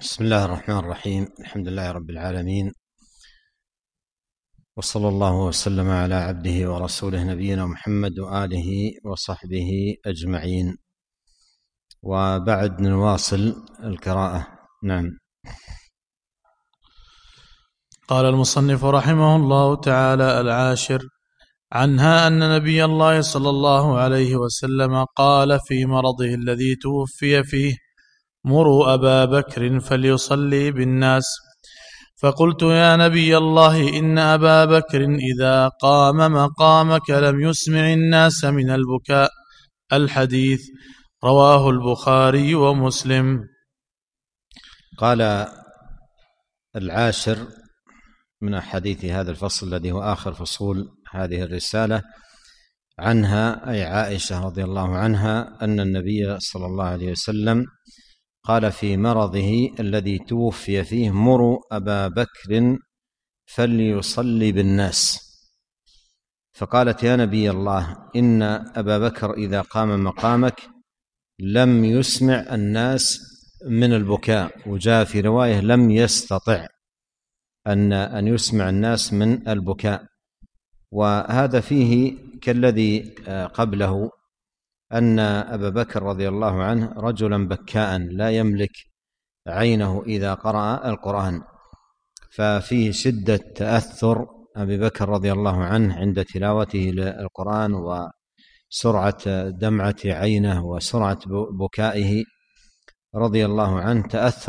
بسم الله الرحمن الرحيم. الحمد لله رب العالمين، وصلى الله وسلم على عبده ورسوله نبينا محمد وآله وصحبه أجمعين، وبعد نواصل القراءة. نعم. قال المصنف رحمه الله تعالى: العاشر عنها أن نبي الله صلى الله عليه وسلم قال في مرضه الذي توفي فيه: مروا أبا بكر فليصلي بالناس. فقلت: يا نبي الله، إن أبا بكر إذا قام مقامك لم يسمع الناس من البكاء. الحديث رواه البخاري ومسلم. قال العاشر من أحاديث هذا الفصل الذي هو آخر فصول هذه الرسالة، عنها أي عائشة رضي الله عنها أن النبي صلى الله عليه وسلم قال في مرضه الذي توفي فيه: مروا أبا بكر فليصلي بالناس. فقالت: يا نبي الله، إن أبا بكر إذا قام مقامك لم يسمع الناس من البكاء، وجاء في رواية لم يستطع أن يسمع الناس من البكاء. وهذا فيه كالذي قبله، أن أبا بكر رضي الله عنه رجلا بكاء لا يملك عينه إذا قرأ القرآن، ففيه شدة تأثر أبي بكر رضي الله عنه عند تلاوته للقرآن، وسرعة دمعة عينه وسرعة بكائه رضي الله عنه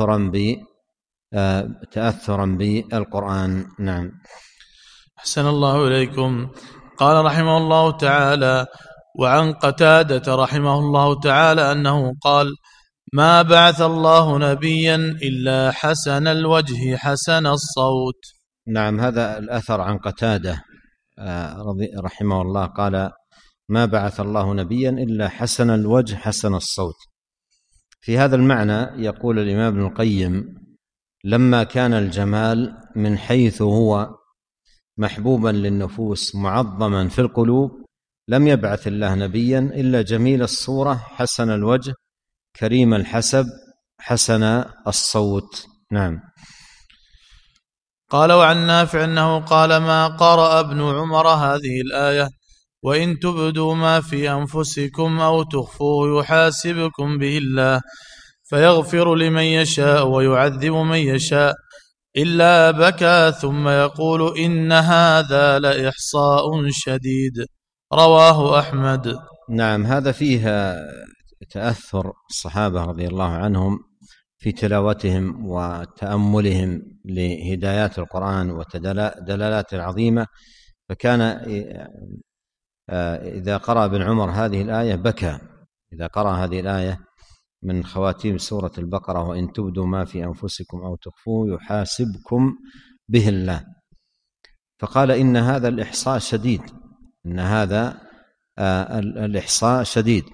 تأثرا بالقرآن. نعم. أحسن الله إليكم. قال رحمه الله تعالى: وعن قتادة رحمه الله تعالى أنه قال: ما بعث الله نبيا إلا حسن الوجه حسن الصوت. نعم، هذا الأثر عن قتادة رحمه الله، قال: ما بعث الله نبيا إلا حسن الوجه حسن الصوت. في هذا المعنى يقول الإمام ابن القيم: لما كان الجمال من حيث هو محبوبا للنفوس معظما في القلوب، لم يبعث الله نبيا إلا جميل الصورة حسن الوجه كريم الحسب حسن الصوت. نعم. قال: وعن نافع أنه قال: ما قرأ ابن عمر هذه الآية: وإن تبدوا ما في أنفسكم أو تخفوه يحاسبكم به الله فيغفر لمن يشاء ويعذب من يشاء، إلا بكى ثم يقول: إن هذا لإحصاء شديد. رواه أحمد. نعم، هذا فيه تأثر الصحابة رضي الله عنهم في تلاوتهم وتأملهم لهدايات القرآن ودلالاته العظيمة، فكان إذا قرأ ابن عمر هذه الآية بكى. إذا قرأ هذه الآية من خواتيم سورة البقرة: وإن تبدوا ما في أنفسكم أو تخفوه يحاسبكم به الله، فقال: إن هذا الإحصاء شديد، إن هذا الإحصاء شديد.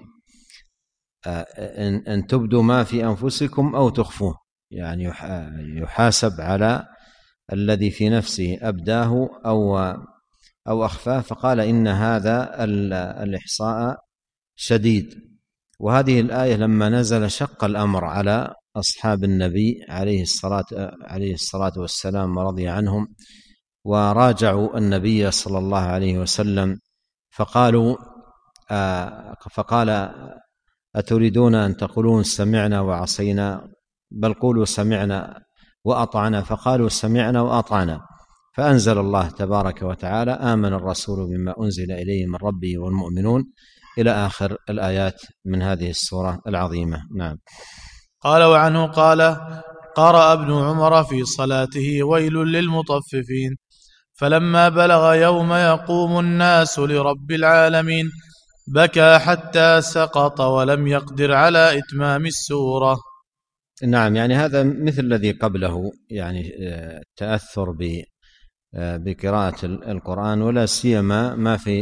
أن تبدوا ما في أنفسكم أو تخفوه، يعني يحاسب على الذي في نفسه أبداه أو أخفاه، فقال: إن هذا الإحصاء شديد. وهذه الآية لما نزل شق الأمر على أصحاب النبي عليه الصلاة والسلام ورضي عنهم، وراجعوا النبي صلى الله عليه وسلم فقال: أتريدون أن تقولون سمعنا وعصينا؟ بل قولوا سمعنا وأطعنا. فقالوا: سمعنا وأطعنا. فأنزل الله تبارك وتعالى: آمن الرسول بما أنزل إليه من ربه والمؤمنون، إلى آخر الآيات من هذه السورة العظيمة. نعم. قال: وعنه قال: قرأ ابن عمر في صلاته: ويل للمطففين، فلما بلغ يوم يقوم الناس لرب العالمين بكى حتى سقط ولم يقدر على إتمام السورة. نعم، يعني هذا مثل الذي قبله، يعني التأثر بقراءة القرآن، ولا سيما ما في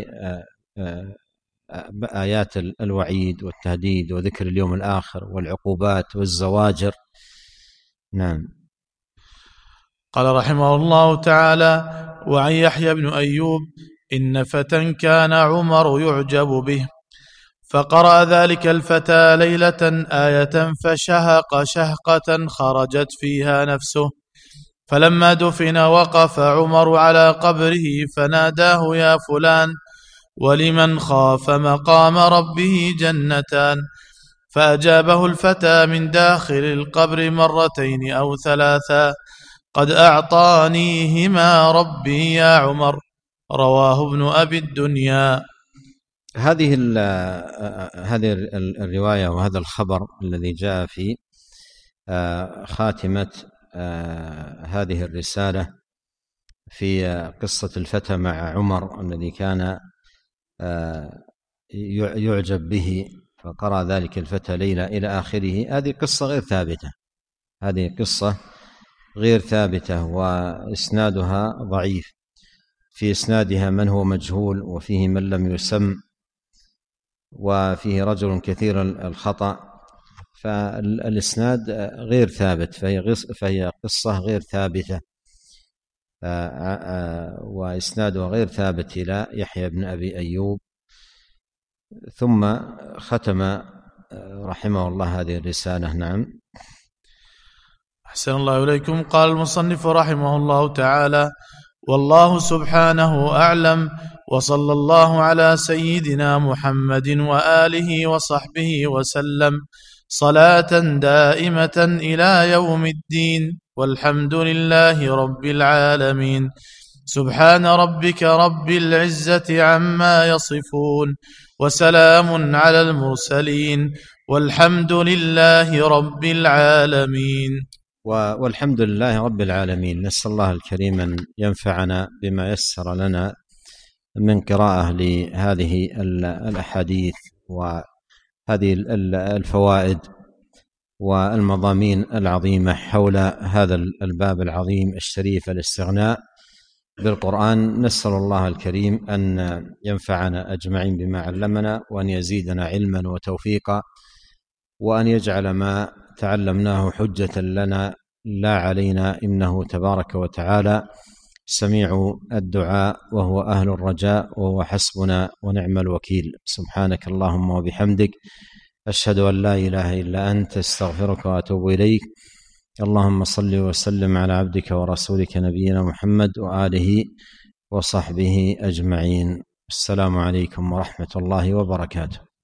آيات الوعيد والتهديد وذكر اليوم الآخر والعقوبات والزواجر. نعم. قال رحمه الله تعالى: وعن يحيى بن أيوب: إن فتى كان عمر يعجب به، فقرأ ذلك الفتى ليلة آية فشهق شهقة خرجت فيها نفسه. فلما دفن وقف عمر على قبره فناداه: يا فلان، ولمن خاف مقام ربه جنتان. فأجابه الفتى من داخل القبر مرتين أو ثلاثا: قد أعطانيهما ربي يا عمر. رواه ابن أبي الدنيا. هذه الرواية وهذا الخبر الذي جاء في خاتمة هذه الرسالة في قصة الفتى مع عمر الذي كان يعجب به، فقرأ ذلك الفتى ليلة إلى آخره. هذه قصة غير ثابتة وإسنادها ضعيف، في إسنادها من هو مجهول، وفيه من لم يسم، وفيه رجل كثير الخطأ، فالإسناد غير ثابت، فهي قصة غير ثابتة، وإسنادها غير ثابت إلى يحيى بن أبي أيوب. ثم ختم رحمه الله هذه الرسالة. نعم. أحسن الله إليكم. قال المصنف رحمه الله تعالى: والله سبحانه أعلم، وصلى الله على سيدنا محمد وآله وصحبه وسلم صلاة دائمة إلى يوم الدين، والحمد لله رب العالمين. سبحان ربك رب العزة عما يصفون، وسلام على المرسلين، والحمد لله رب العالمين. والحمد لله رب العالمين. نسأل الله الكريم أن ينفعنا بما يسر لنا من قراءة لهذه الأحاديث وهذه الفوائد والمضامين العظيمة حول هذا الباب العظيم الشريف، الاستغناء بالقرآن. نسأل الله الكريم أن ينفعنا أجمعين بما علمنا، وأن يزيدنا علما وتوفيقا، وأن يجعل ما تعلمناه حجة لنا لا علينا، إنه تبارك وتعالى سميع الدعاء، وهو أهل الرجاء، وهو حسبنا ونعم الوكيل. سبحانك اللهم وبحمدك، أشهد أن لا إله إلا أنت، استغفرك وأتوب إليك. اللهم صل وسلم على عبدك ورسولك نبينا محمد وآله وصحبه أجمعين. السلام عليكم ورحمة الله وبركاته.